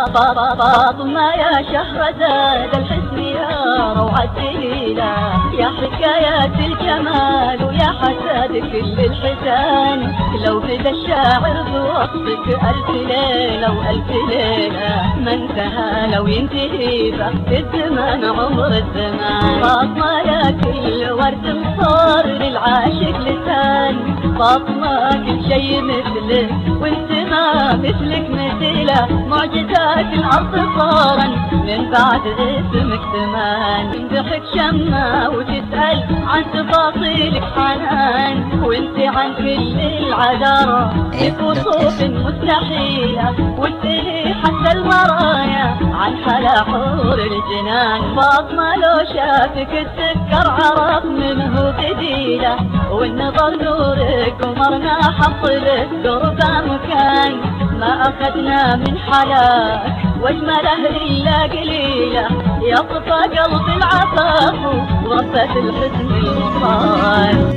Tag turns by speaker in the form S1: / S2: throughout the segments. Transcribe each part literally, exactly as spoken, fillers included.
S1: فاطمة يا شهرزاد الحسن يا روعة جليلة، يا حكايات الجمال ويا حساد كل الحسان. لو بدا الشاعر بوصفك ألف ليلة وألف ليلة ما انتهى لو ينتهي بخت الزمان عمر الزمان. فاطمة يا كل ورد مصار للعاشق لسان، فاطمة كل شي مثلك وانت ما مثلك مثيلة، معجزات الأرض صارا من بعد اسمك زمان. تمدحك شمة وتسأل عن تفاصيلك حنان، وانت عن كل العذارى بوصوف مستحيلة، وانتهي حتى المرايا عن حلا حور الجنان. فاطمة لو شافك السكر عرف منه بديلة، والنظر نورك ومرنا حصلك قربة مكان. ما أخذنا من حلاك واجمله إلا قليلة، يطفى قلب العفاف وغفة الحزن المصال.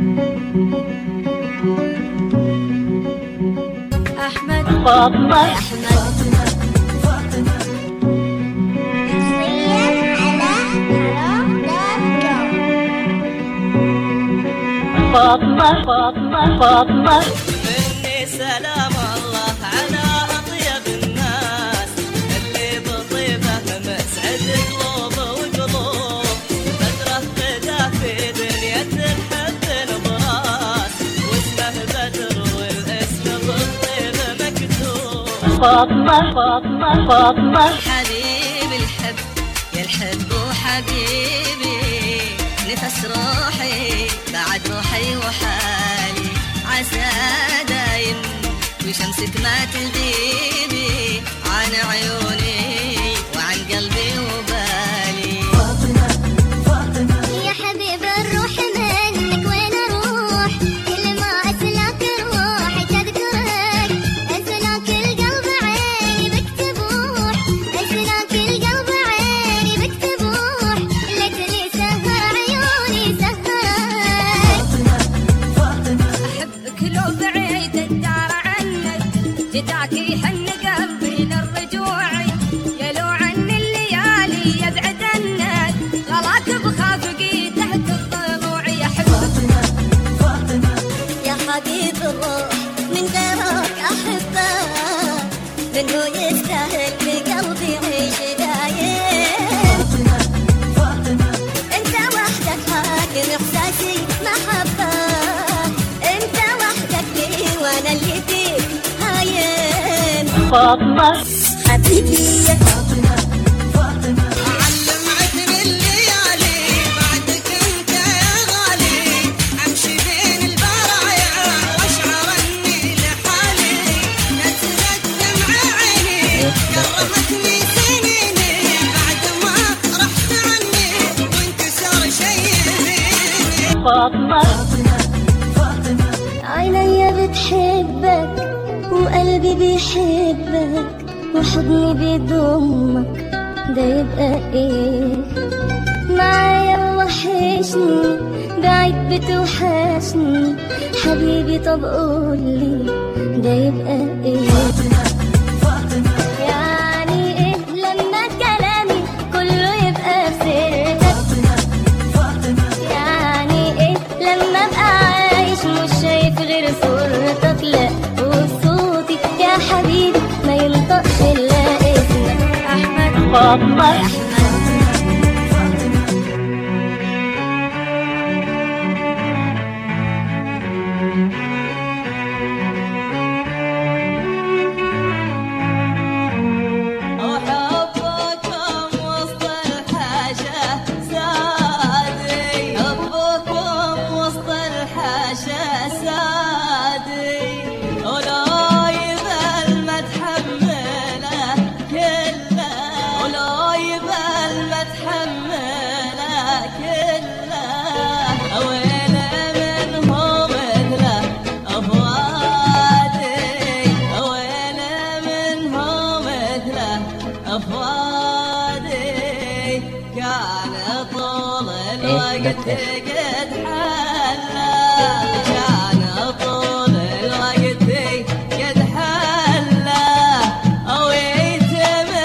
S2: أحمد
S1: فاطمة فاطمة فاطمة فاطمة
S3: مني سلام الله على أطيب الناس، اللي بطيبه مسعد قلوب وقلوب. بدره بدا في دنيا الحب البراس، واسمه بدر والاسم بالطيب مكتوب.
S1: فاطمة فاطمة فاطمة
S3: حبيبي الحب يا الحب وحبيبي، نفس روحي بعد روحي وحالي، عسى دايم وشمسك ما تغيبي عن عيوني وعن قلبي وبالي.
S2: فاطمة فاطمة يا حبيب الروح منك وين اروح، كل ما اسلك روحي تذكرك، اسلك القلب عيني بك تبوح، اسلك القلب عيني بك تبوح، ليتني سهر عيوني سهرك. فاطمة
S4: أحبك لو بعيد الدار عنك، جداك يحن قلبي للرجوع، يا لو عن الليالي يبعد عنك، غلاك بخافقي تحت الضلوع. يا
S2: فاطمة فاطمة يا حبيب الروح من غيرك أحبك، منه يستاهل بقلبي يعيش دايم. فاطمة فاطمة انت وحدك حاكم احساسي محبة، انت وحدك لي وانا اللي فيك هايم.
S1: فاطمة
S2: حبيبي يا فاطمة فاطمة
S3: علمتني الليالي بعدك انت يا غالي، امشي بين البرايا واشعر اني لحالي، نزلت دمع عيني كرمتني سنيني، بعد ما رحت عني وانكسر شي فيني.
S1: فاطمة
S2: فاطمة عيني بتحبك وقلبي بيحبك وحضني بيضمك، ده يبقى ايه معايا وحشني بعيد بتوحشني حبيبي، طب قولي ده يبقى ايه. يعني ايه لما كلامي كله يبقى في سيرتك، يعني ايه لما ابقى عايش مش شايف غير صورتك، لا وصوتي يا حبيبي ما ينطقش الا اسمك. احمد
S1: فاطمة
S3: أحبكم وسط الحاشا سادي، أحبكم وسط الحاشا سادي، ولا يبال ما تحمله كله، ولا يبال ما تحمله كله. وين منهم مثله أفوادي، وين منهم مثله أفوادي، كان طول الوقت قد حلا، كان طول الوقت قد حلا، ويتم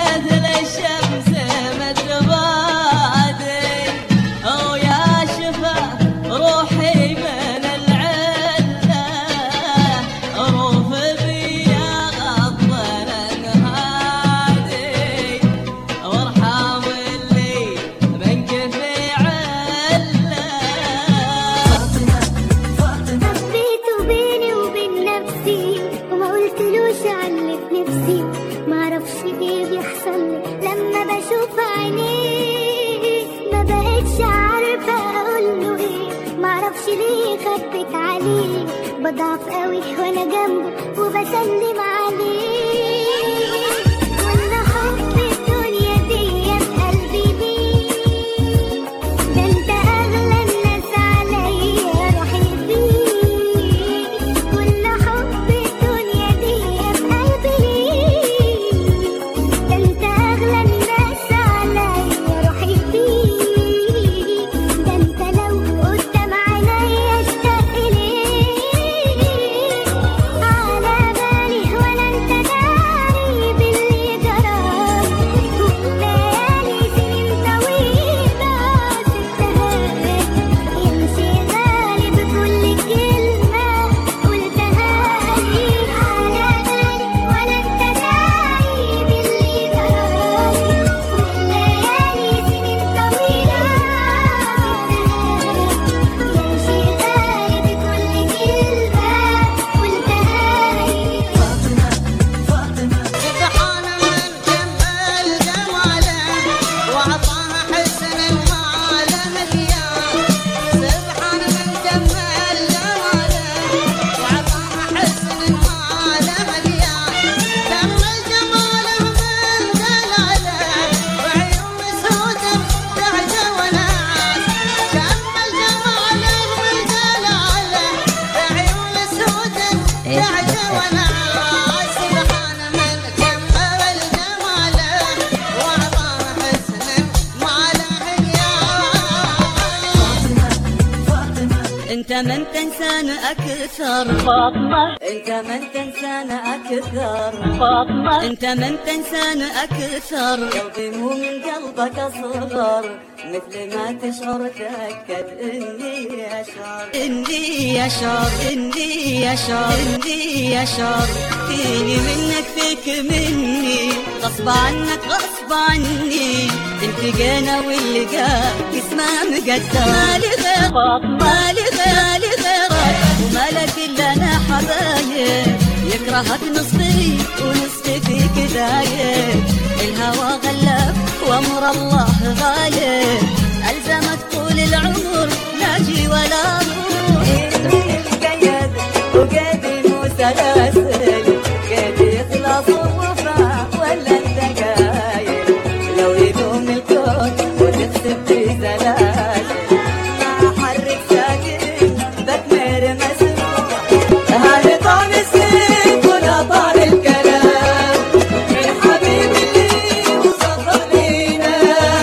S2: حبيبي بضعف قوي وانا جنبه وبسلم عليه. وانا حب الدنيا دي بقلبي ليه، ده انت اغلى الناس عليا روحي فيك. كل حب الدنيا دي بقلبي ليه، ده انت اغلى الناس عليا روحي فيك. ده انت لو قدام عينيا اشتاق ليك، على بالي ولا انت داري باللي جرالي. وليالي سنين طويلة سبتها يمشي غالي بكل كلمة قلتها لي. على بالي ولا انت داري باللي جرالي. وليالي سنين طويلة يمشي غالي بكل كلمة قلتها لي.
S3: سبحان من كمل جماله وعطاها حسن المال مليان. سبحان من كمل جماله وعطاها حسن المال مليان. كمل جماله من دلاله وعيون سود دهجه وناس. كمل جماله من دلاله وعيون سود دهجه وناس. سبحان من كمل جماله وعطاها حسن المال مليان. انت من تنسانا اكثر،
S1: فاطمة
S3: انت من تنسانا اكثر،
S1: فاطمة
S3: انت من تنسانا اكثر. قلبي مو من قلبك اصغر، مثل ما تشعر تاكد اني اشعر، اني اشعر، اني اشعر، اني اشعر. فيني منك فيك مني، غصب عنك غصب عني. التقينا واللقاء اسمه مقدر. مالي غير
S1: فاطمة
S3: مالي غير مالي غيرك ومالك الا انا حبايب. يكرهك نصفي ونصفي فيك دايب. الهوى غلب وامر الله غايب. الزمك طول العمر لاجي ولا روح. القيد وقيدي مو سلاسل، قيدي يخلص ووفاء ولا الدقايق. لو يدوم الكون وتكسب في زلازل، ما حرك ساكن بتمر مسروح. هذا طعم السيف ولا طعم الكلام من حبيب اللي وصل لينا.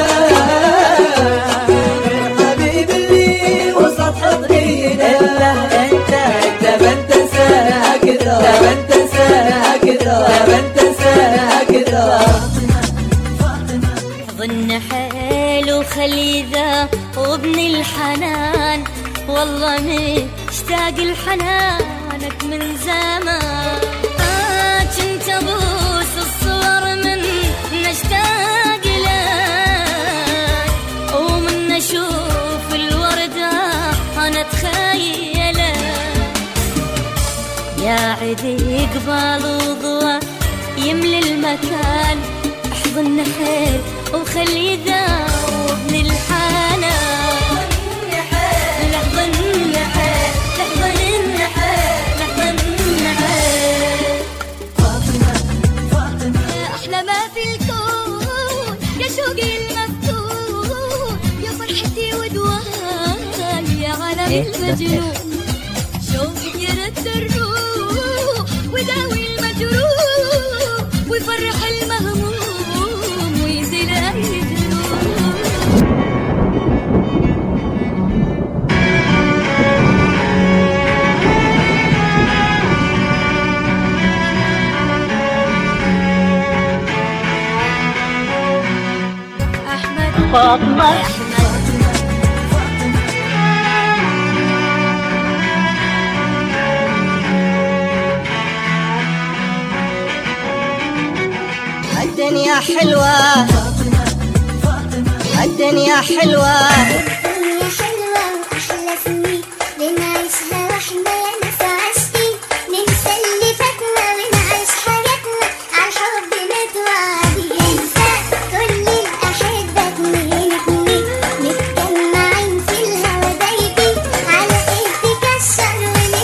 S3: من حبيب اللي وصل حضرينا. انت انت من تنسانا اكثر، من تنسانا اكثر، من تنسانا اكثر.
S2: ظن حيل وخلي ذا وابن الحنان، والله مشتاق لحنانك من زمان. آه كنت ابوس الصور من نشتاق لك، ومن اشوف الوردة انا اتخيلك. يا عدي قبال وضوء يملي المكان، احضن حيل وخلي ذا وابن الحنان. لحظن حيل لحظن حيل لحظن حيل. يا احلى ما في الكون، يا شوقي المفتون، يا فرحتي ودواني، يا غلب المجنون. شوقك يرد الروح وداوي المجروح، ويفرح المهموم ويزيل اي ذنوب. احمد
S1: فاطمة
S3: الدنيا حلوة، الدنيا حلوة.
S2: الدنيا حلوة وأحلى سنين بنعيشها واحنا يا ناس عاشقين. ننسى اللي فاتنا ونعيش حياتنا عالحب نتوعد. ننسى كل الأحبة اتنين اتنين متجمعين في الهوا دايبين. على ايه تكشر ونعيش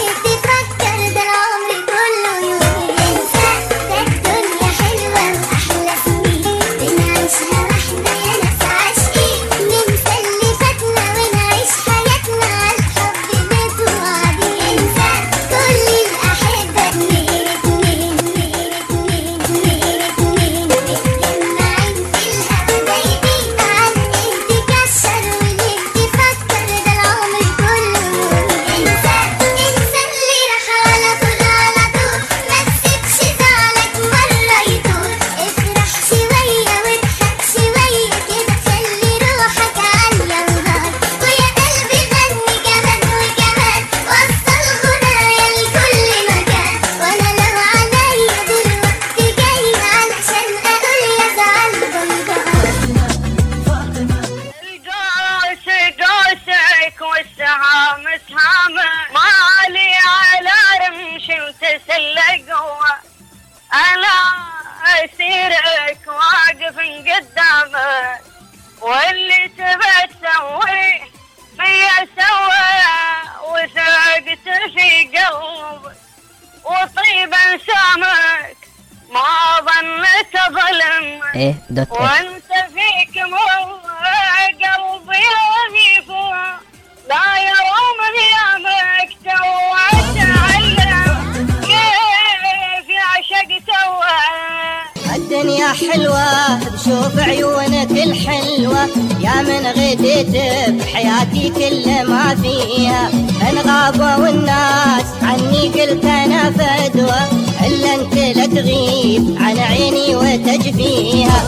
S5: ايه دوت اف.
S6: وانت فيك موضع قلبي وهيفها لا يروم ايامك توعد علم كيف يعشق توعد.
S3: الدنيا حلوة بشوف عيونك الحلوة يا من غديت بحياتي كل ما فيها. ان غابوا الناس عني قلت انا فدوة الا انت لا تغيب عن عيني وتجفيها.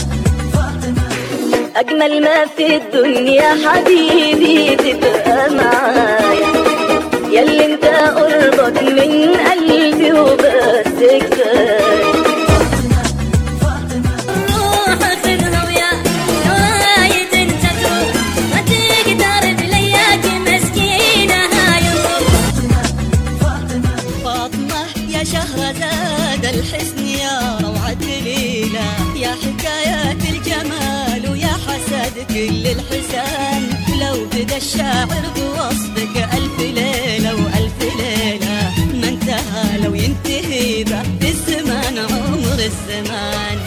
S1: أجمل ما في الدنيا حبيبي تبقى معايا ياللي انت قربك من قلبي وبس كفاية.
S2: روح خذها وياك وايد انت تروح ما تقدر بلياك مسكينة هاي.
S3: فاطمة يا شهرزاد الحسن يا روعة ليلى يا حكايات الجمال ويا حسد كل الحسان. لو بدا الشاعر بوصفك ألف ليلة وألف ليلة ما انتهى لو ينتهي بعد الزمان عمر الزمان.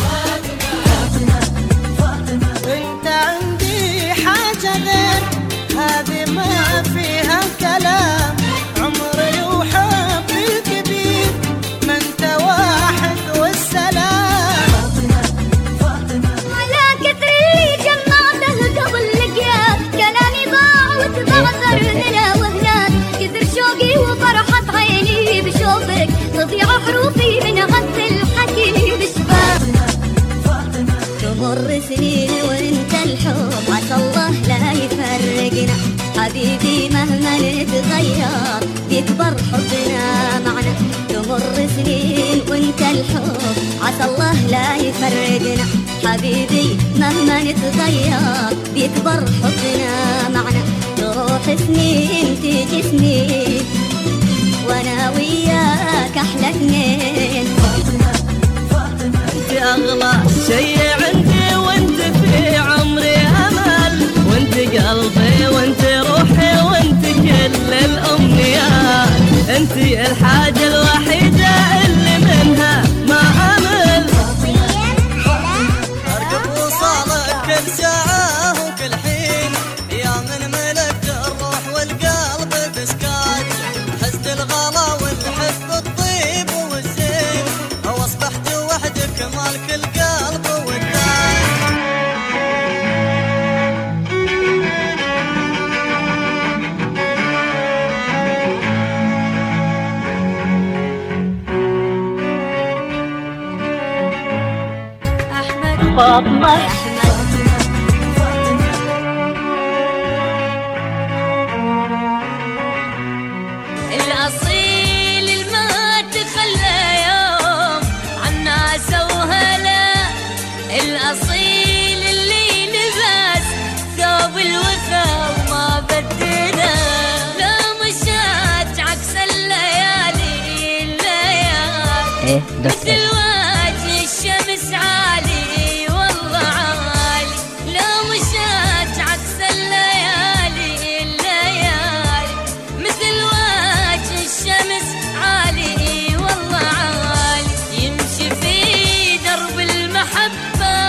S7: انت عندي حاجة غير هذه ما فيها كلام. عمري وحبي الكبير ما انت واحد والسلام.
S2: على كثر اللي جمعته قبل لقياك كلامي ضاع وتبعثر هنا وهناك. كثر شوقي وفرحة عيني بشوفك تضيع حروفي من عد الحكي بشباك. تمر سنين وانت الحب عسى الله لا يفرقنا حبيبي مهما نتغير بيكبر حبنا معنا. تمر سنين وانت الحب عسى الله لا يفرقنا حبيبي مهما نتغير بيكبر حبنا معنا. تروح سنين تيجي سنين وانا وياك احلى اثنين.
S3: انت اغلى شي عندي وانت في عمري امل وانت قلبي وانت روحي وانت كل الامنيات. انت الحاجة الوحيدة اللي منها ما امل. ارقب وصالك كل ساعة وكل حين يا من ملكت الروح والقلب بسكات. حسد الغلا والحب الطيب والزين واصبحت وحدك مالك القلب والدين.
S2: احمد
S1: فاطمة
S2: الأصيل الما تخلى يوم عالناس وهلا. الأصيل اللي لباس ثوب الوفا وما بدنا. لا مشات عكس الليالي الليالي
S5: ايه دوت
S2: مثل
S5: اف.
S2: وجه الشمس عالي والله عالي. لا مشات عكس الليالي الليالي مثل وجه الشمس عالي والله عالي. يمشي في درب المحبة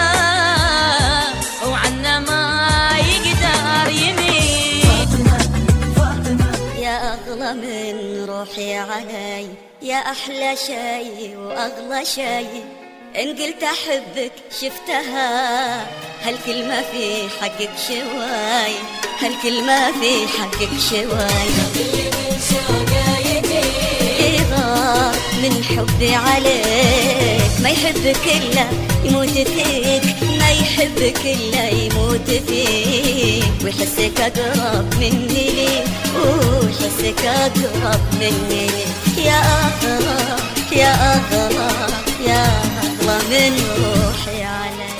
S2: وعنا ما يقدر يميل.
S3: يا أغلى من روحي علي يا أحلى شي وأغلى شي. إن قلت أحبك شفتها هالكلمة في حقك شواي هالكلمة في حقك شواي. يغار من حبي عليك ما يحبك إلا يموت فيك ما يحبك إلا يموت فيك. ويحسك أقرب مني ليك ويحسك أقرب مني ليك. يا أغلى يا أغلى يا أغلى من روحي عليك.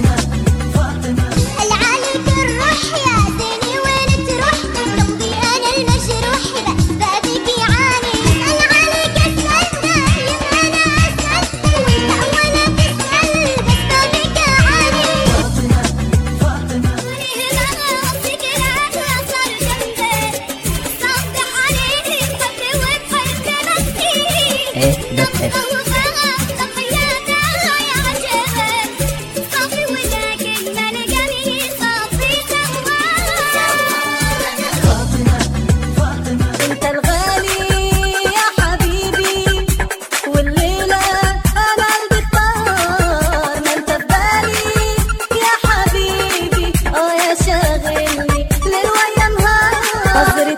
S2: العالي الروح يا زيني وين تروح قلبي انا المجروح بأسبابك يعاني. العالي كسرنا يمنا اسد وانت وانا تسأل بأسبابك يعاني. وليه ما قصدك العقل صار جنبي صدح عليه حبي وبحبي مسكين.
S5: ايه دوت اف.
S2: ضحياتها يا عجبك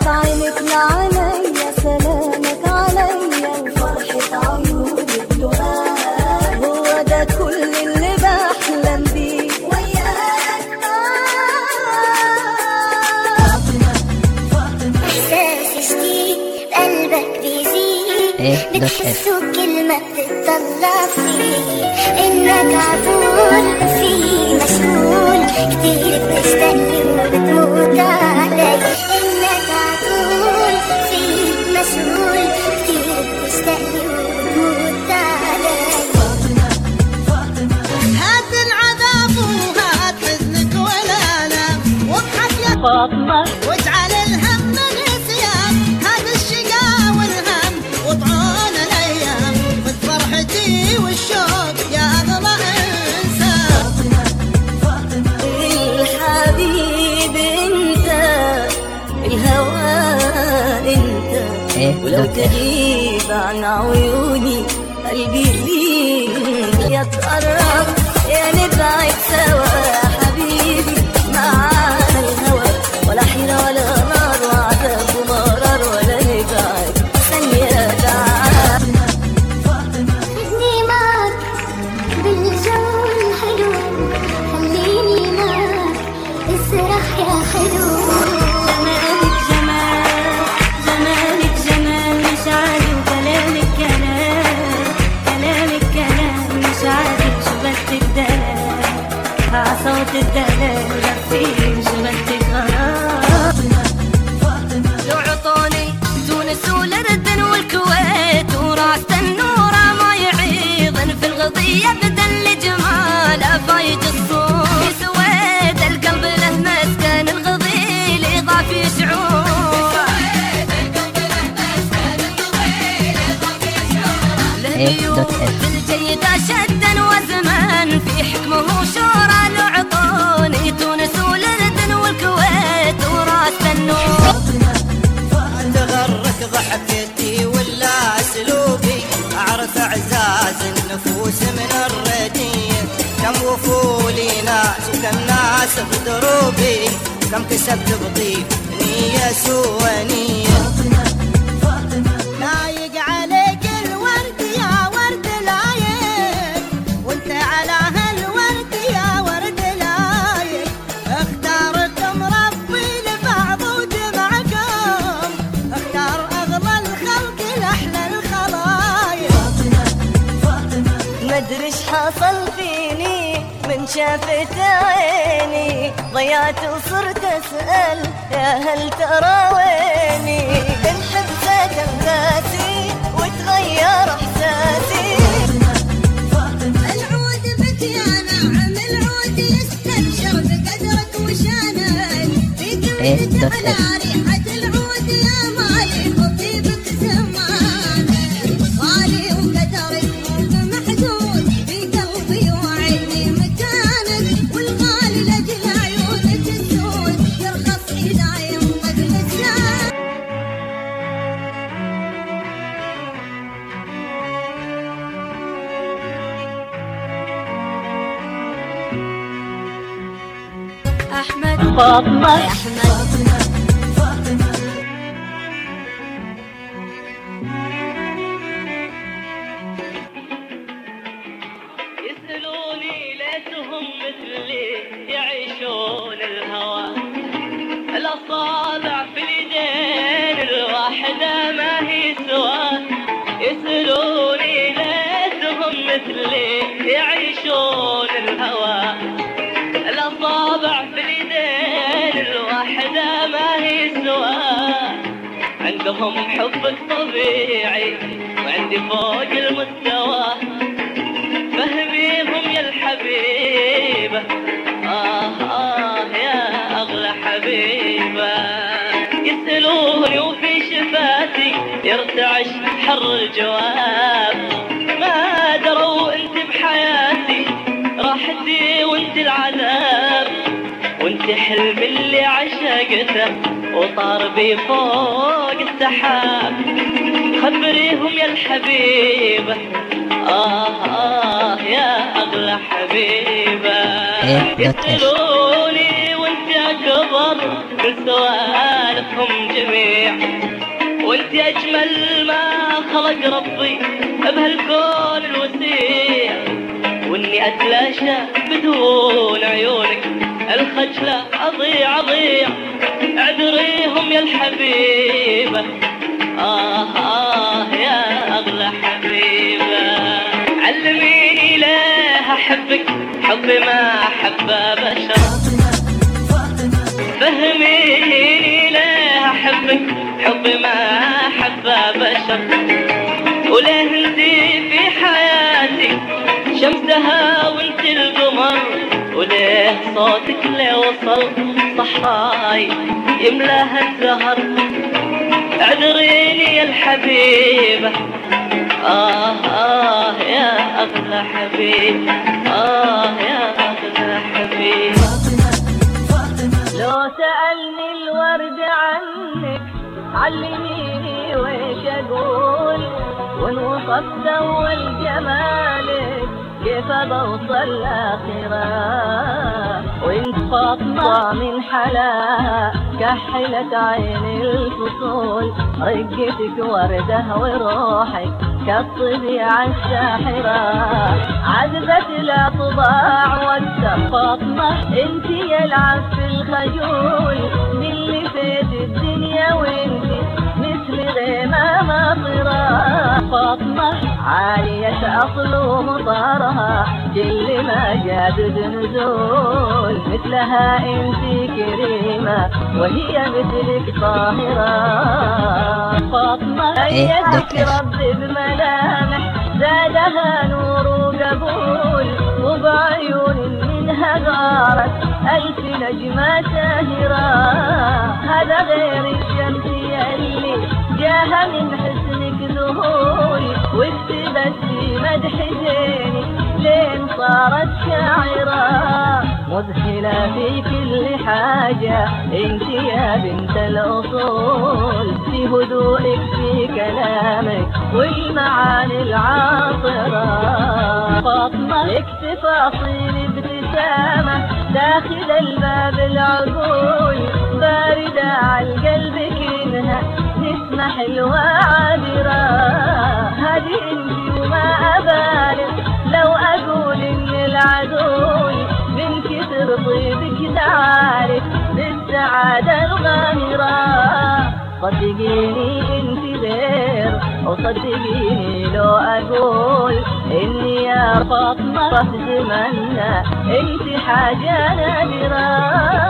S2: بعينك لعليا سلامك عليا وفرحة عيونك دعاء هو ده كل اللي بحلم بيه وياك
S5: إحساس جديد قلبك بيزيد بتحسه كلمة بتطلع فيه إنك عطول فيه مشغول كتير بتشتاقلي وبتموت علي إنك عطول فيه مشغول كتير بتشتاقلي وبتموت علي
S7: هات العذاب وهات حزنك والآلام واضحك يا
S1: فاطمة
S7: واجعل الهم نسيان هذا الشقا والهم وطعون الايام خذ فرحتي والشوق يا اغلى انسان
S1: الحبيب انت الهوى انت ولو تغيب عن عيوني قلبي ليك يتقرب يا نبعد سوا يا حبيبي معانا الهوى ولا حيرة ولا نار وعذاب ومرار ولا نبعد ثانية تعال
S5: خدني معك بالجو الحلو خليني معك اسرح يا حلو
S2: جمالك جمال جمالك جمال مش عادي وكلامك كلام كلامك كلام مش عادي شبت الدلال عصوت الدلال لفين شبت الغرام
S4: لو عطوني تونس والأردن والكويت وراس النورة ما يعيضن في الغضية بدل جمال أفايج الصوت في سويد القلب له مسكن الغضيل إضافي شعور لهيوت الجيدة شدا وزمان في حكمه وشورى لو عطوني تونس والأردن والكويت وراس النور
S3: تغرك ضحكتي ولا اسلوبي اعرف اعزاز النفوس من الرديه كم وفولي ناس وكم ناس بدروبي كم كسبت بطيب نيه سوى نيه
S7: لايق عليك الورد يا ورد لايق وانت على هالورد يا ورد لايق اختاركم ربي لبعض وجمعكم اختار اغلى الخلق لاحلى الخلايق
S1: مدري ايش حصل فيني من شافت عيني ضيعت وصرت اسأل يا هل ترى ويني بنحب سكن ذاتي وتغير احساسي
S5: العود بك يا نعم العود يستبشر بقدرك وشانك في قمتك على ريحة العود يا مالي وطيبك زمان غالي وقدرك مو محدود في قلبي وعيني مكانك والغالي لاجل عيونك السود يرخص إذا ينطق لسان
S2: أحمد
S1: فاطمة
S2: أحمد
S1: يسألوني ليتهم مثلي يعيشون الهوى الأصابع في اليدين الواحدة ما هي سوا يسألوني ليتهم مثلي يعيشون الهوى الأصابع في اليدين الواحدة ما هي سوا عندهم حبك طبيعي وعندي فوق المستوى فهميهم يا الحبيبة آه آه يا أغلى حبيبة يسألوني وفي شفاتي يرتعش حر الجواب ما دروا انت بحياتي راحتي وانت العذاب وانت حلم اللي عشقته وطار بي فوق السحاب خبريهم يا الحبيبة آه آه يا أغلى حبيبة يسألوني وانت أكبر من سوالفهم جميع. وانت اجمل ما خلق ربي بهالكون الوسيع، واني اتلاشى بدون عيونك الخجلة اضيع اضيع. اعذريهم يا الحبيبة، آه آه يا أغلى حبيبة. علميني ليه أحبك حبي ما حبه بشر، فهميني ليه أحبك حبي ما حبه بشر. وليه انتي في حياتي شمسها وانت القمر، وليه صوتك ليه وصل صحاي يملاها الزهر. اعذريني يا الحبيبة، آه آه يا أغلى حبيب، آه يا أغلى حبيب.
S8: لو سألني الورد عنك علميني ويش أقول، وإن وصفت أول جمالك كيف بوصل آخرة. وانت فاطمة من حلاها كحلة عين الفصول، رقتك وردة وروحك كالطبيعة الساحرة. عذبت الأطباع وقت فاطمة انت يا العف الخجول، من اللي فات الدنيا وانت مثل غيمة مطرة. فاطمة عالية أصل ومطارها كل ما جادد نزول، مثلها انت كريمة وهي مثلك طاهرة. فاطمة أيدك ربي بملامح زادها نور وقبول، وبعيون منها غارت ألف نجمة ساهرة. هذا غير الشمس يلي جاها من حسنك ذهول، واكتبت في مدح زيني لين صارت شاعرة. مذهلة في كل حاجة انت يا بنت الأصول، في هدوءك في كلامك والمعاني العاطرة. فاطمة لك تفاصيل ابتسامة داخل الباب العقول، باردة على القلب كأنها نسمة حلوة عابرة. هذه انت وما أبالغ لو أقول إن العدول من كثر طيبك تعارف بالسعادة الغامرة. صدقيني انت غير، وصدقيني لو أقول إني يا فاطمة في زماننا انت حاجة نادرة.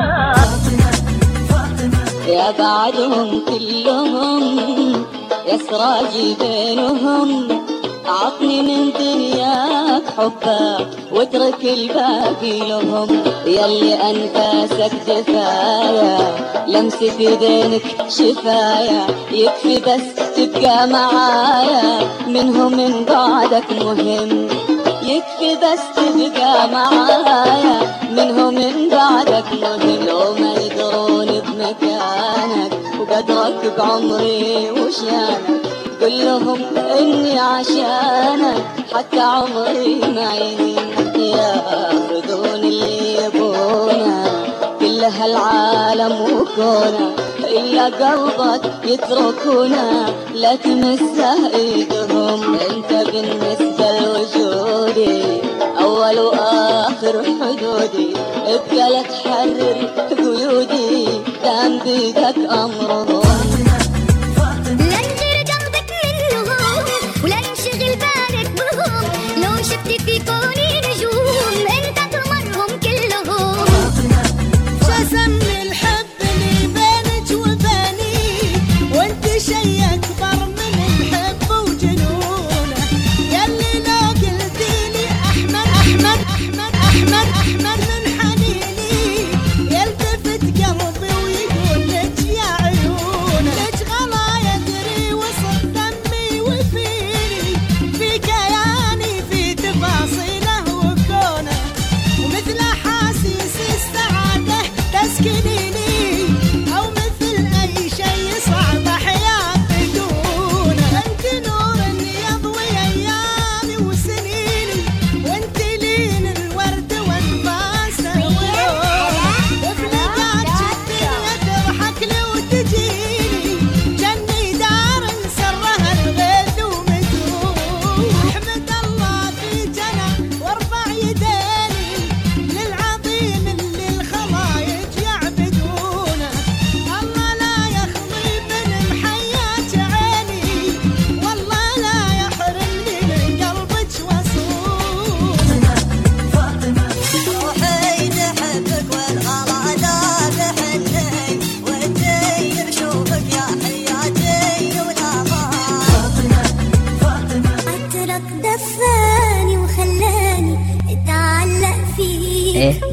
S3: يا بعدهم كلهم يا سراجي بينهم، عطني من دنياك حبك واترك الباقي لهم. يلي أنفاسك كفاية لمسة ايدينك شفاية، يكفي بس تبقى معايا منهم من بعدك مهم. يكفي بس تبقى معايا منهم من بعدك مهم. لو ما يدرون بمكانك وقدرك بعمري وشانك، قل لهم اني عشانك حتى عمري ما يهين. ياخذون اللي يبونه كل هالعالم وكونه، إلا قلبك يتركونا لا تمسه ايدهم. انت بالنسبة لوجودي اول واخر حدودي، ابقى لا تحرر قيودي دام بيدك امرهم.
S2: في كوني نجوم انت تمرهم كلهم.
S7: شسم الحب اللي بينك وبيني، وانت شي اكبر من الحب وجنونه. يلي لو قلتيلي احمد احمد احمد احمد احمد من حنيني، يلتفت قلبي ويقول لك يا عيونه.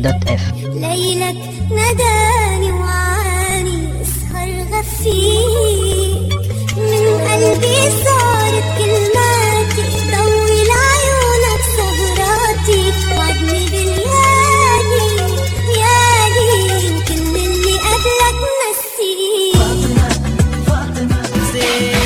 S9: دوت اف.
S2: ليلك نداني وعاني اسهر غفيك من قلبي صارت كلماتي طول عيونك سهراتي وعدني بالليالي يالي كل اللي قبلك نسيك.
S3: فاطمة فاطمة زين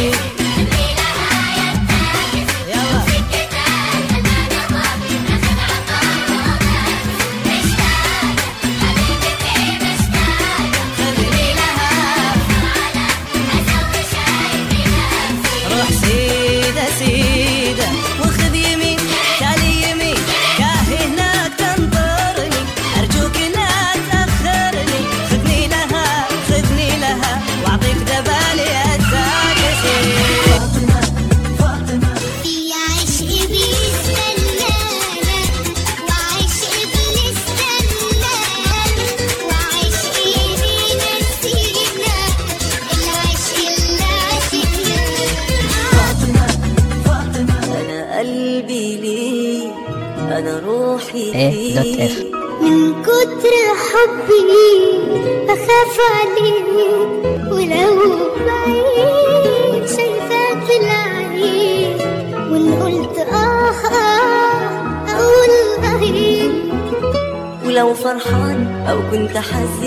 S3: أنا روحي فيك
S2: من كتر حبي بخاف عليك ولو بعيد شايفاك في العين وإن قلت آه آه أقول أهين
S3: ولو فرحان أو كنت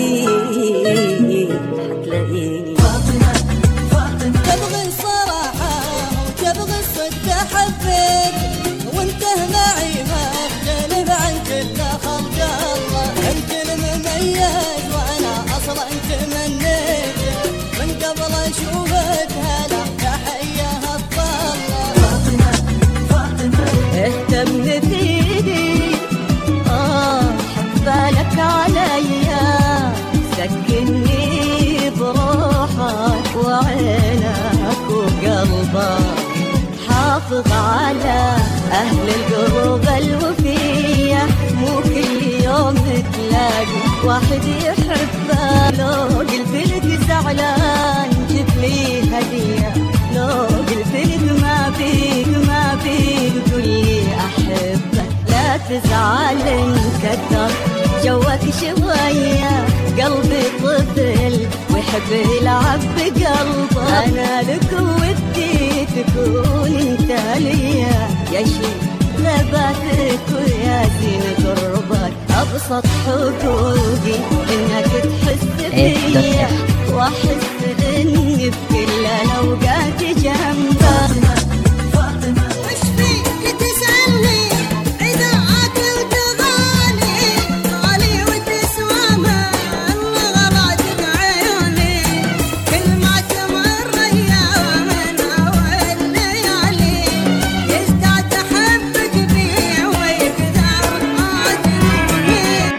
S3: حزين حتلاقيني. فاطمة فاطمة
S7: تبغي الصراحة وتبغي الصدق حبيت وانت معي ما اختلف عن كل خلق الله. انت المميز وانا اصلا تمنيت من قبل اشوفك هلا تحيه الطله.
S3: فاطمة فاطمة
S8: اهتم فيني اه حط بالك عليا سكني بروحك وعينك وقلبك حافظ على أهل القلوب الوفية مو كل يوم تلاقي واحد يحبه. لو قلت لك زعلان جيب لي هدية لو قلت لك ما بيك ما بيك قول لي أحبك لا تزعل انكدر جوك شوية قلبي طفل ويحب يلعب بقلبه. أنا لك ودي تكون انت ليا يا شي نباتك ويا زين قربك أبسط حقوقي إنك تحس فيا وأحس إني بكل الأوقات جنبك.
S7: فاطمة وش فيك تسألني إذا عاقل تغالي غالي وتسوى ما الله غلاتك عيوني كل ما تمر أيام من أول ليالي يزداد أحبك بي ويكثر ما تنوني.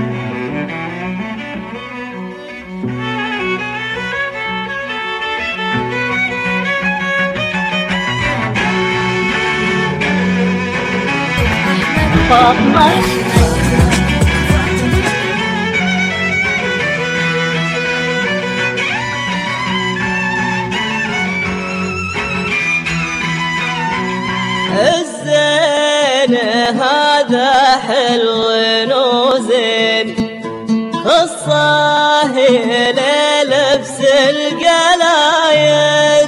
S8: فاطمة الزين هذا حلو وزين الصاهل لبس القلايد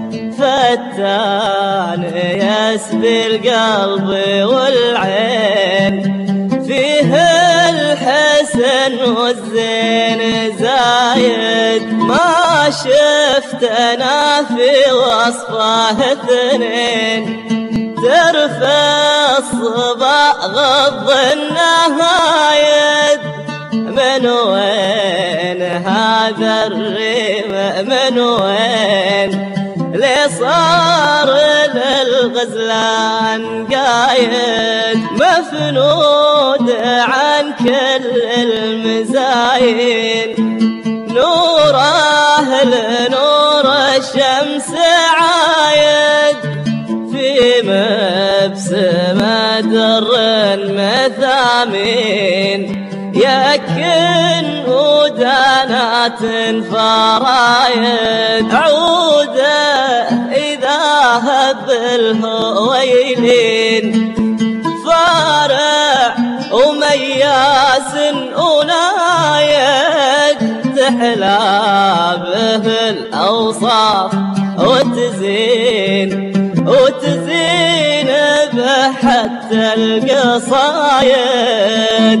S8: فتان يسبي القلب والعين فيه الحسن والزين زايد ما شفت انا في وصفه اثنين ترفع الصبا غض النهايد. من وين هذا الريم من وين لي صار للغزلان قايد مفنود عن كل المزاين نوره لنور الشمس عايد في مبسمة در مثامين يكن ودانات فرايد عوده إذا هب الهويلين فارع ومياس تحلى به الأوصاف وتزين وتزين به حتى القصايد.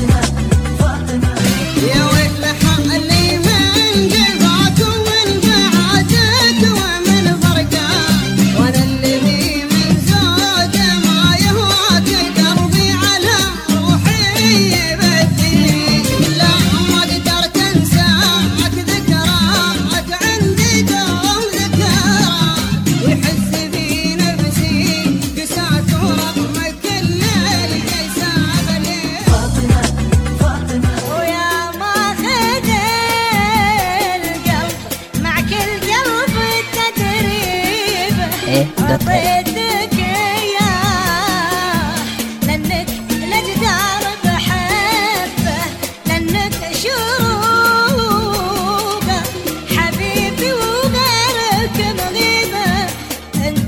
S7: يا ويل حقلي من جفاك ومن بعدك ومن فرقاك، وانا اللي من زود ما يهواك قلبي على روحي يبديك. لا ما قدرت انساك ذكراك عندي دوم ذكراك، ويحس بي نفسي قساك ورغم كل اللي يسعد لي. ويا ماخذ القلب مع كل قلب التدريب عطيتك اياه، لانك لجدار بحبه، لانك شروقه حبيبي وغيرك مغيبه، انت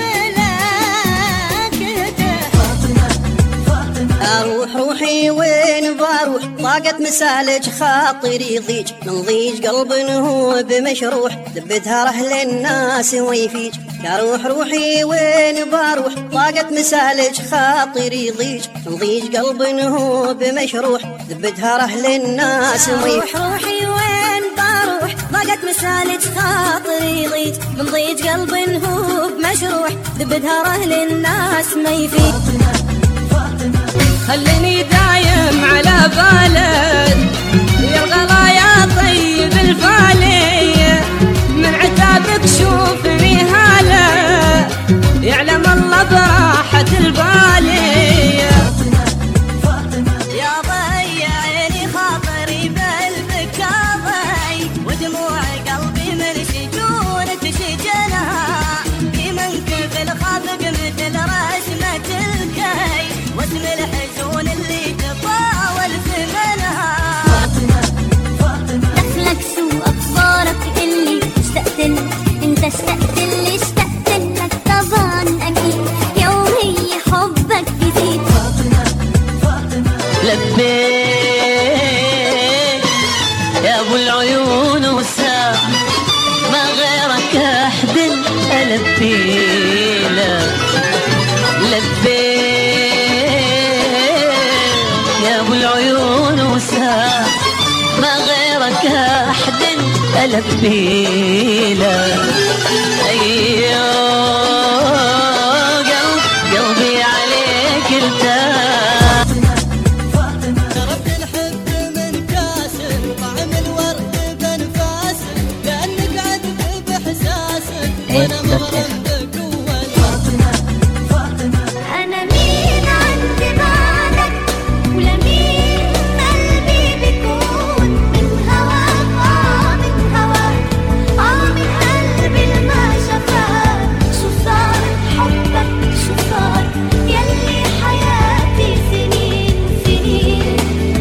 S7: ملاكته.
S3: اروح روحي وين بروح، ضاقت مسالج خاطري ضيج، من ضيج قلب هو بمشروح، ذبتها رهل الناس ويفيج. يا روح روحي وين بروح، ضاقت مسالج خاطري ضيج، من ضيج قلب هو بمشروح، ذبتها رهل الناس ويفيج.
S2: روح روحي وين بروح، ضاقت مسالج خاطري ضيج، من ضيج قلب هو بمشروح، ذبتها رهل الناس ما يفيد.
S1: خليني دايم على بالك يا الغلا يا طيب الفالي، من عتابك شوفني هلا يعلم الله براحة البالي.
S3: يا ضيعني خاطري بالبكاضي، ودموع قلبي من شجونك شجنها، في منكب الخافق مثل رسمة الكي، واسم الحزون اللي تطاول ثمنها.
S2: دخلك سوء أخبارك اللي اشتقت لك، انت اشتقت اللي اشتقت لك طبعا أكيد، يومي حبك يزيد.
S8: لبيك يا ابو العيون وسام، ما غيرك احد البي لك. لبيك يا ابو العيون وسام، ما غيرك احد البي لك. ايوه قلب قلبي عليك التام.
S3: شربت الحب من كاسك، طعم الورد بانفاسك، كأنك عذب باحساسك، وانا مغرم
S2: أنا مين عندي بعدك، ولا مين قلبي بيكون من هواك. آه من هواك، آه من قلبي اللي ما شافك. شو صار حبك، شو صار يلي حياتي سنين سنين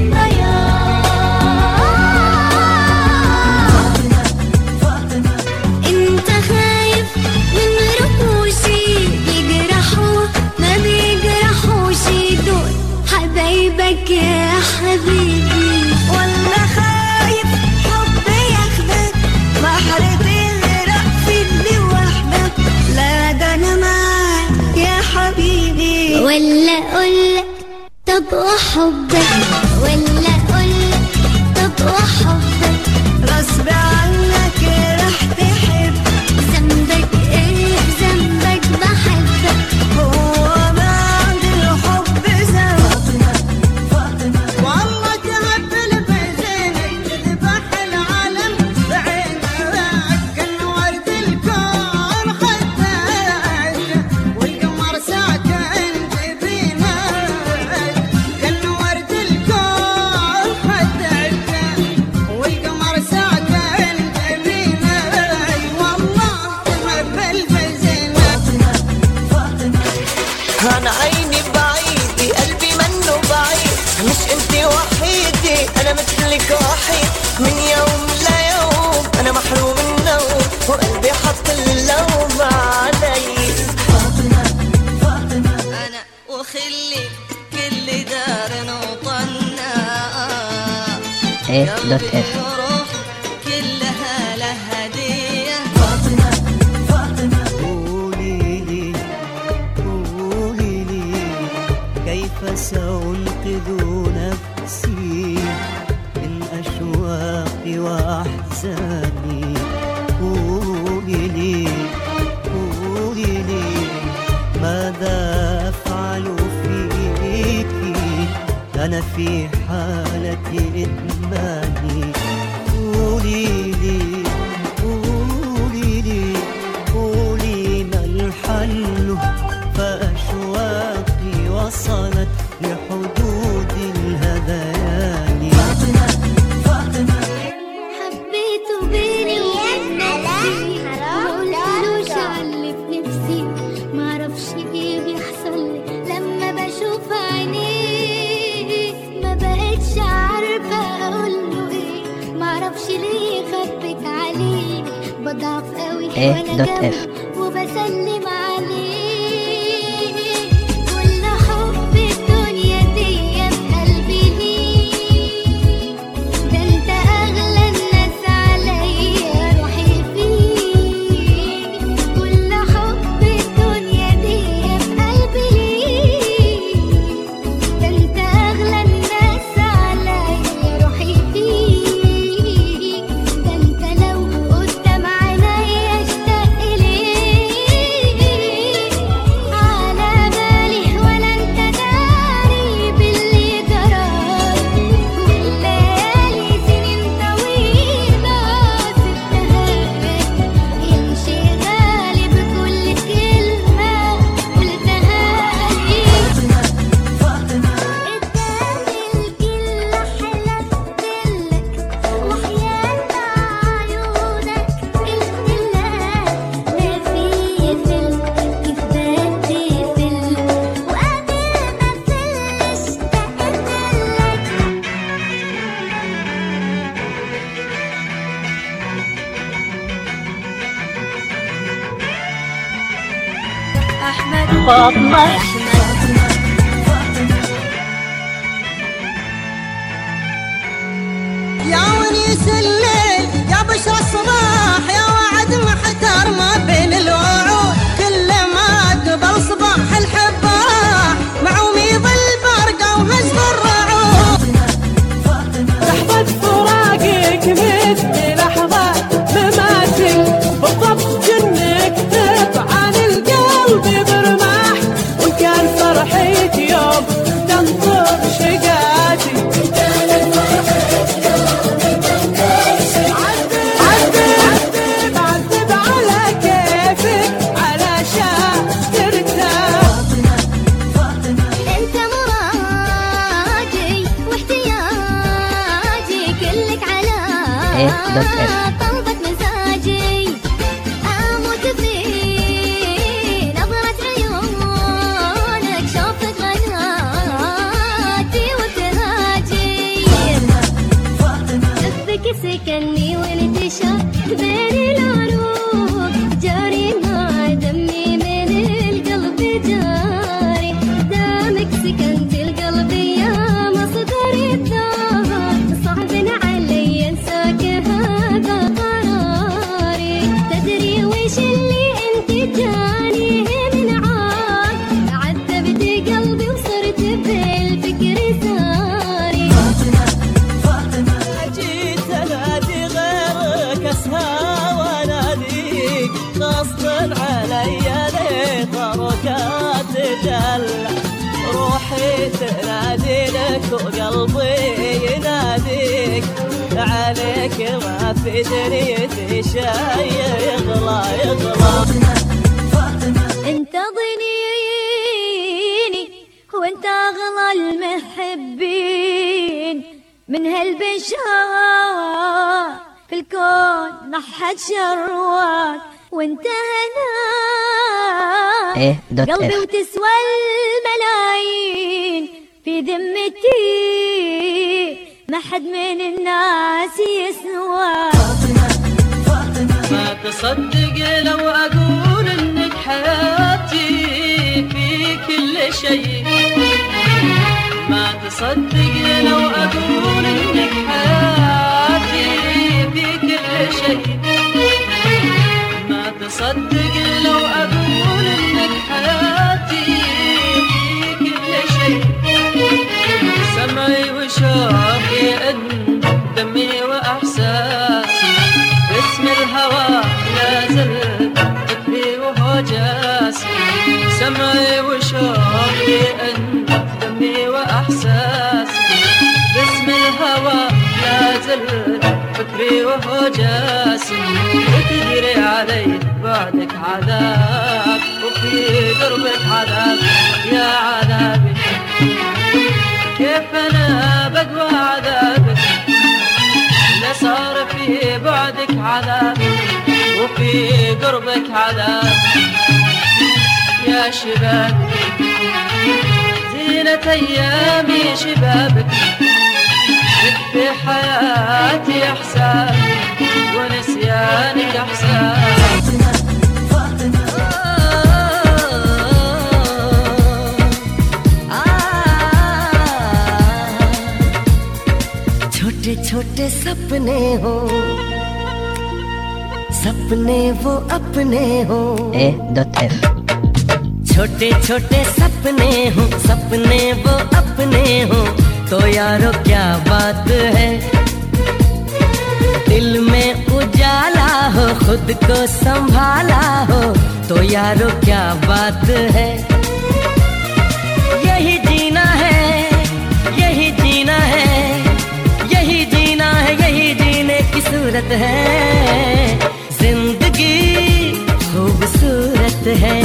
S2: ضياع. انت خايف من رموشي، بيجرحوا ما بيجرحوش دول حبايبك يا حبيبي،
S3: ولا خايف حب ياخدك بحر تغرق في اللي وحدك. لا ده انا معاك يا حبيبي،
S2: ولا اقولك طب وحبك، ولا اقولك طب وحبك.
S3: غصب عنك رح تحب،
S2: ذنبك ايه ذنبك بحبك.
S3: هو بعد الحب ذنب. والله تهبل بزينك تذبح العالم بعينك، كان ورد الكون خدك والقمر ساكن جبينك، كان ورد الكون خدك والقمر ساكن جبينك. والله تهبل بزينك.
S8: انا عيني بعيدي قلبي منه بعيد، مش انتي وحيدي انا مثلك وحيد، من يوم ليوم انا محروم النوم، وقلبي حط اللوم علي.
S3: أنا وخلي كل دار نوطنا،
S9: إيه دوت إف.
S3: روح
S8: سأنقذ نفسي من أشواقي وأحزاني. قولي لي قولي لي ماذا أفعل فيك؟ أنا في حالة إدماني. قولي لي قولي لي قولي ما الحل؟ فأشواقي وصلت لحدود الهذيان. فاطمة فاطمة
S2: حبيته بيني وبين نفسي، قلتلوش علي في نفسي، معرفش ايه بيحصل لي لما بشوف عينيه، ما بقتش عارفة اقوله ايه، معرفش ليه خبيت عليه، بضعف قوي وانا جنبه وبسلم عليه. كل حب الدنيا دي بقلبي ليه، ده انت اغلى الناس عليا، روحي فيك. كل حب الدنيا دي بقلبي ليه، ده انت اغلى الناس عليا، روحي فيك. ده انت لو قدام عينيا اشتاق ليك، على بالي ولا انت داري باللي جرالي، والليالي سنين طويلة سبتها يمشي غالي بكل كلمة قلتها لي.
S8: فاطمة
S2: قدام الكل حلفتلك، وحياة عيونك قلتلك، ما في فيلم كيف بدي فيلم، وقبل ما فل اشتقتلك.
S7: أحمد
S8: فاطمة
S7: يا ونيس الليل يا بشر الصباح، يا وعد محتار ما بين الوعود، كل ما قبل صباح الحب راح مع وميض البرقة وهز الرعود.
S9: لحظة فراقك مثل لحظة مماتك، بالضبط جنك تطعن القلب برماح، وإن كان فرحك يوم تنطر شقاتي. عذب عذب على كيفك علشان ترتاح.
S2: انت مرادي واحتياجي، كلك على طلبة مزاجي، اموت في نظرة عيونك، شوفك غناتي وابتهاجي. حبك سكني وانتشر بين العروق، جاري مع دمي من القلب جاري، دامك سكنت القلب يا مصدر الدار، صعب علي انساك هذا قراري. تدري وش اللي انت جانيه من عاد، عذبت قلبي وصرت بالفكر ساري.
S8: جيت انادي غيرك اسهى واناديك، غصبا علي لطرقات تدلع، روحي تنادي لك وقلبي يناديك، عليك ما في دنيتي شي يغلى يغلى.
S2: انتظريني وانت اغلى المحبين، من هالبشر في الكون ما حد شرواك، وانت هنا قلبي وتسوى الملايين في ذمتي، ما حد من الناس يسواك.
S9: ما تصدق لو أقول إنك حياتي في كل شيء، ما تصدق لو أقول إنك حياتي في كل شيء، ما تصدق لو أقول إنك حياتي في كل شيء. وشوقي انت دمي واحساسي باسم الهوى لازل فكري وهو جاسي سمعي وشوقي انت دمي واحساسي باسم الهوى لازل فكري وهو جاسي وتدري علي بعدك عذاب وفي دربك عذاب يا عذابي كيف انا بقوى عذابك اللي صار في بعدك عذاب وفي قربك عذاب يا شباب زينة ايامي شبابك في حياتي احسان ونسيانك احسان
S8: छोटे छोटे सपने हो सपने वो अपने हो
S10: ए डॉट एफ
S8: छोटे छोटे सपने हो सपने वो अपने हो तो यारो क्या बात है दिल में उजाला हो खुद को संभाला हो तो यारो क्या बात है यही जीना है यही जीना है यही जीना है यही जीने की सूरत है जिंदगी खूबसूरत है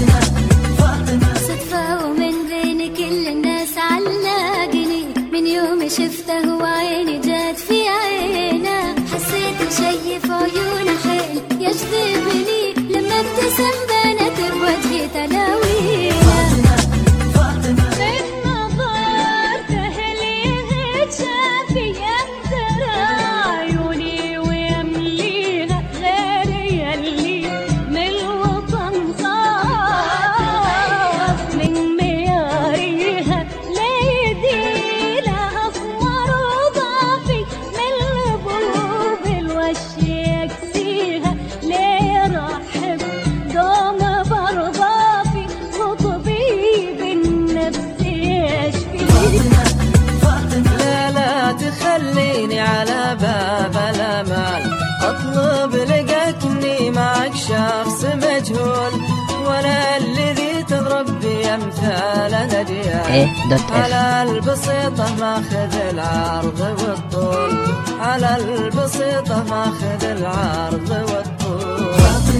S2: صدفة ومن بين كل الناس علاقني من يوم شفته وعيني جات في عينه حسيت شي في عيونه حيل يجذبني لما ابتسم بانت بوجهي تلاوينه
S9: خليني على باب الامال اطلب لقاكني معك شخص مجهول وانا الذي تضرب بامثال نجيال على البسيطه ماخذ العرض والطول على البسيطه ماخذ العرض والطول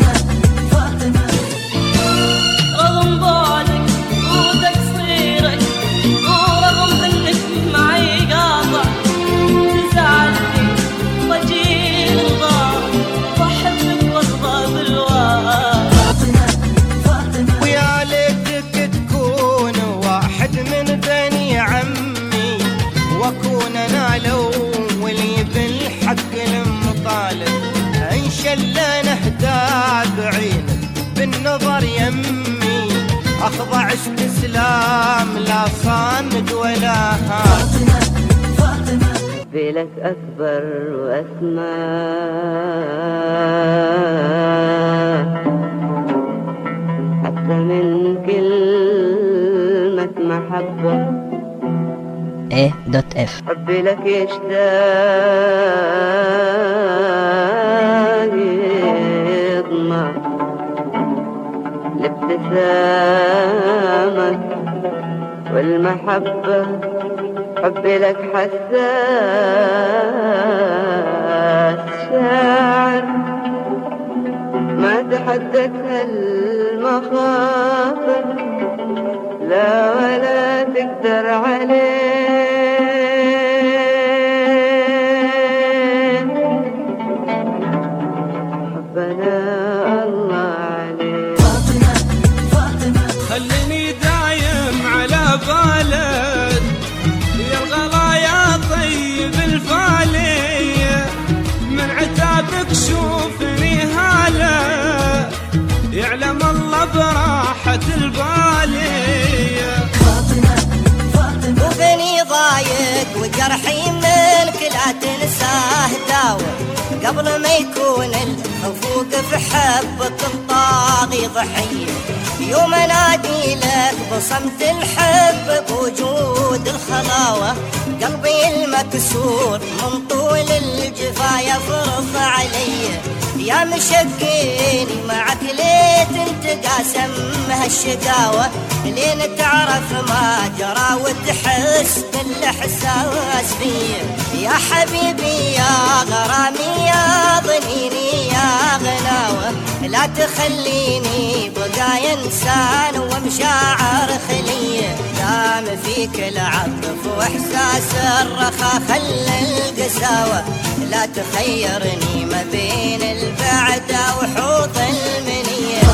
S9: رغم بعدك وتقصيرك ورغم انك معي قاطع تزعلني واجي رضا واحبك وارضى بالوعد
S11: ويا ليتك تكون واحد من بني عمي واكون انا الاولي بالحق المطالب ان شاء نهدى بعينك بالنظر يمي اخضع استسلام لا صامد ولا هاد
S3: لك أكبر وأسمى حتى من كلمة محبة
S10: ايه دوت اف
S3: حبي لك يشتاق يضمع لابتسامك والمحبة حبي لك حساس شاعر ما تحدثها المخاطر لا ولا تقدر عليه حبنا الله عليه
S12: خليني دايم على بالك يا الغلا يا طيب الفالي من عتابك شوفني هلا يعلم الله براحة البالي
S8: وبني ضايق وجرحي منك لا تنساه داوي قبل ما يكون الخفوق في حبك الطال باغي ضحية يوم انادي لك بصمت الحب بوجود الخلاوة قلبي المكسور من طول الجفا يفرض علي يا مشقيني معك ليه تنتقاسم هالشقاوة لين تعرف ما جرى وتحس بالاحساس فيه يا حبيبي يا غرامي يا ضنيني يا غناوة لا تخليني بقى انسان ومشاعر خليه دام فيك العطف واحساس الرخاء خل القساوة لا تخيرني ما بين البعد وحوض المنية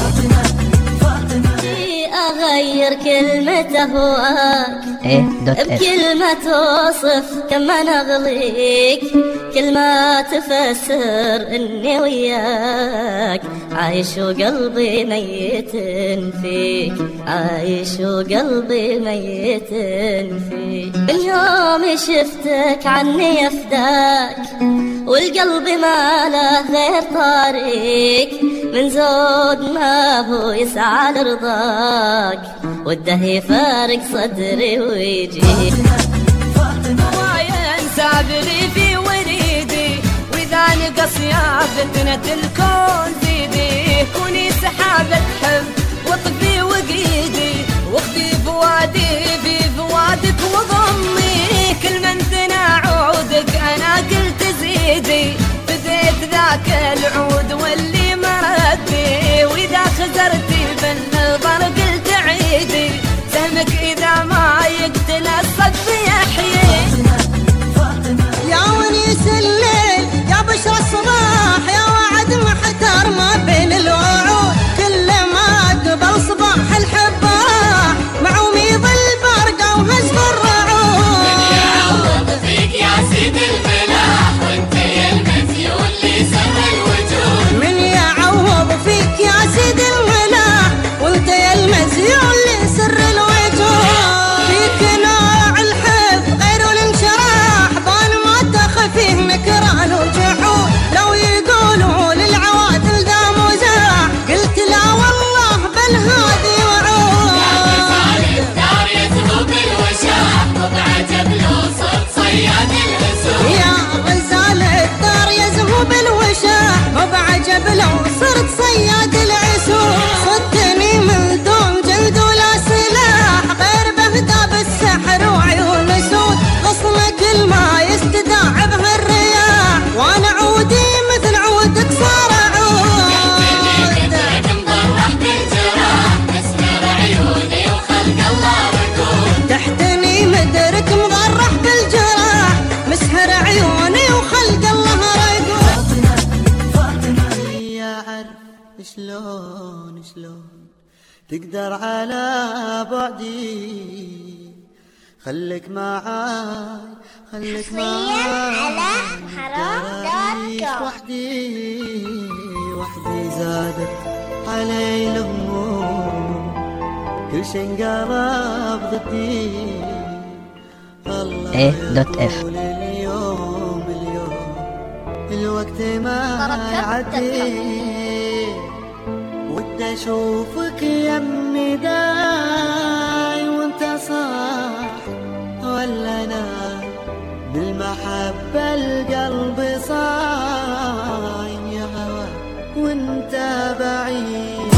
S2: أغير كلمة أهواك بكلمة توصف كم أنا أغليك كلمة تفسر إني وياك عايش وقلبي ميت فيك عايش وقلبي ميت فيك اليوم شفتك عني يفداك والقلب ما له غير طريق من زود ما هو يسعى لرضاك وده يفارق صدري ويجي
S1: سابري في وريدي واذا نقص يا فتنة الكون زيدي كوني سحابة حب واطفي وقيدي واخدي فوادي في فوادك وضمي كل من ثنى عودك انا قلت زيدي بديت ذاك العود واللي مردي واذا خزرتي بالنظر قلت عيدي سهمك اذا ما يقتل الصدف يحيي
S7: يا ونيس الليل يا بشر الصباح يا وعد محتار ما بين الوعود كل ما قبل صباح الحب راح معومي ظل برقة وهز الرعود
S13: من يعوض فيك يا سيد الفلاح وانت يا المزيون اللي سر الوجود
S7: من يعوض فيك يا سيد الملاح وانت يا المزيون اللي سر الوجود فيك نوع الحب غير الانشراح بان ما تخفيه نكران وجحود لو يقولوا للعوادل ذا مزاح قلت لا والله بل هذه وعود
S13: يا الدار يذهب الوشاح وضع جبل وصرت صياد الاسود
S7: يا غزال الدار يذهب الوشاح وبعجب لو صرت صياد العسود صدني من دون جلد ولا سلاح غير بهدى بالسحر وعيون سود غصنك الما يستداع بهالرياح وانا عودي مثل عودك صار عود
S13: مدرك مضرح بالجراح مسمر عيوني وخلق الله ركود
S7: تحتني مدرك مضرح بالجراح مسهر عيوني وخلق الله رقود
S3: يا عرف شلون شلون تقدر على بعدي خليك معاي خليك معاي
S2: على حرام دوت كوم.
S3: وحدي وحدي زادت علي الهموم كل شي انقلب ضدي
S10: إيه دوت إف.
S3: اليوم اليوم الوقت ما يعدي ودي اشوفك يمي داي وانت صاح ولا انا بالمحبة القلب صايم يا هوا وانت بعيد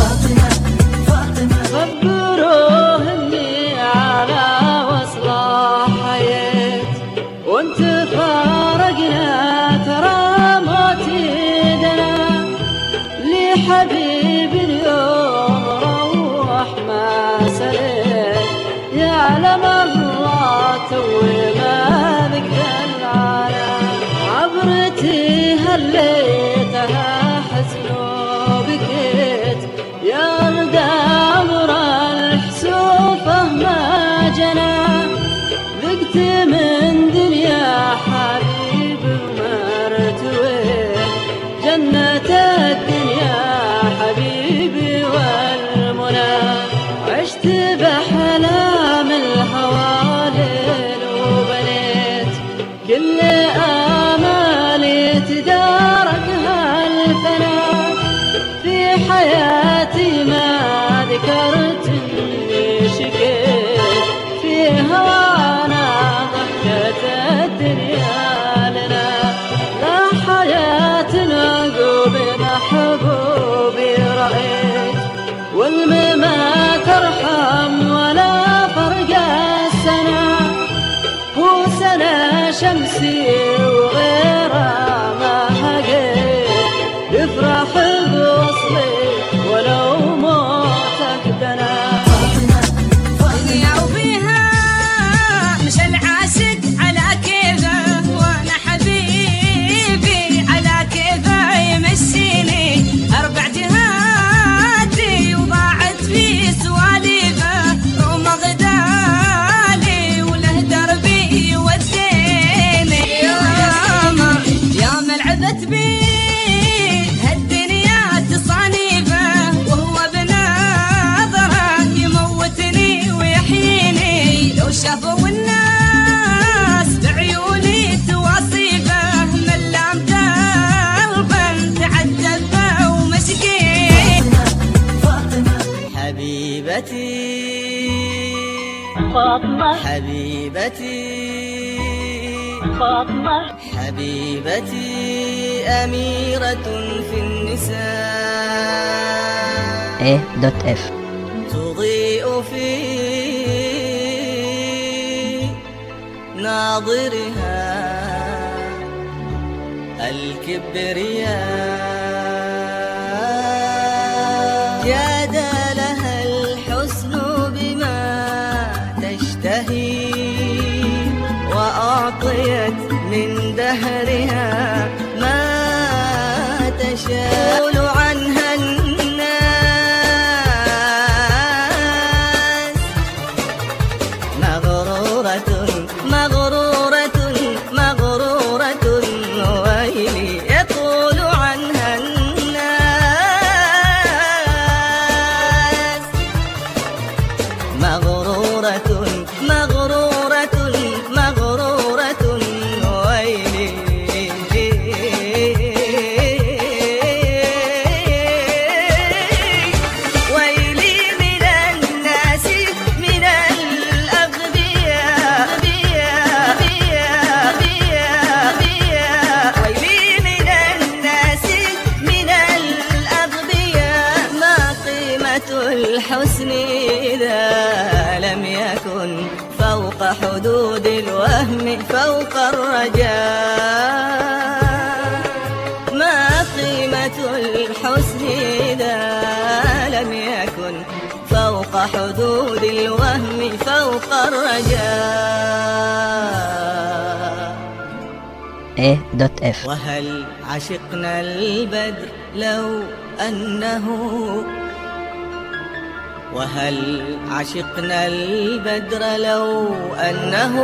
S9: خبروه اني على وصله حياة وانت فارقنا ترى موتي دنا لي حبيب اليوم روح ما سليت يعلم الله توي ما بقى العالم عبرتي هليتها حزن وبكيت يا مدامر الحسوفه ما جنى ذقت من دنيا حبيب ومرتوي جنة الدنيا حبيبي والمنى عشت بحلام الهوى ليل وبنيت كل آمالي تداركها الفنا في حياتي والمي ما ترحم ولا فرق السنة، هو سنة شمسي وغيرها ما حقيت، يفرح بوصلي ولو موتك دنا.
S1: دنيا وفيها مش العاشق على كيفه، وانا حبيبي على كيفه يمشيني اربع جهاتي، وضاعت في سواليفه روم غدالي وله دربي يوديني. ياما ياما لعبت بي هالدنيا تصانيفه، وهو بنظره يموتني ويحييني، لو شافوا الناس بعيوني تواصيفه، ملام قلبا تعذب ومشكي.
S3: حبيبتي
S2: فاطمة
S3: حبيبتي
S2: فاطمة
S3: حبيبتي أميرة في النساء.
S10: ايه دوت اف.
S3: تضيء في ناظرها الكبرياء، جاد لها الحسن بما تشتهي، وأعطيت من دهرها ما تشاء. عنها الناس مغرورة مغرورة مغرورة، ويلي يقول عنها الناس مغرورة مغرورة مغرورة، ويلي ويلي من الناس من الأغبياء، ويلي من الناس من الأغبياء. ما قيمة الحسن إذا لم يكن فوق حدود الوهم فوق الرجاء. ما قيمة الحسن إذا لم يكن فوق حدود الوهم فوق الرجاء.
S10: ايه دوت اف.
S3: وهل عشقنا البدر لو أنه وهل عشقنا البدر لو أنه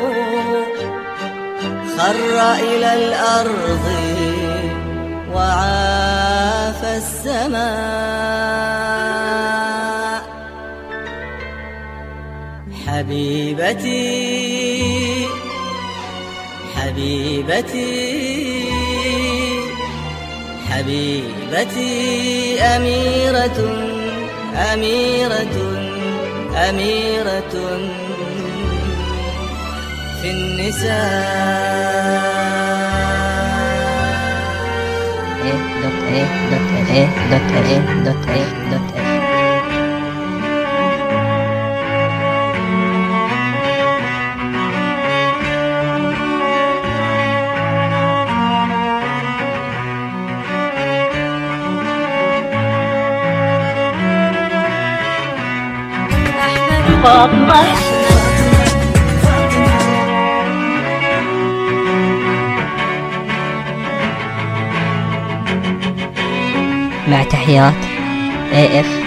S3: خر إلى الأرض وعاف السماء. حبيبتي حبيبتي حبيبتي أميرة أميرة أميرة في النساء.
S10: ايه دوت ايه دوت ايه دوت ايه دوت ايه دوت ايه.
S2: فاطمة
S10: مع تحيات اي اف